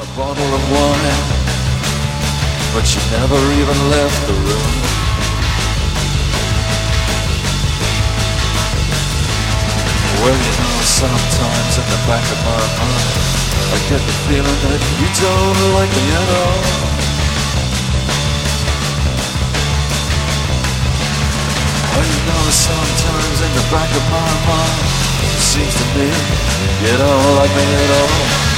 a bottle of wine, but she never even left the room. Well, you know, sometimes in the back of my mind, I get the feeling that you don't like me at all. Well, you know, sometimes in the back of my mind, it seems to me you don't like me at all.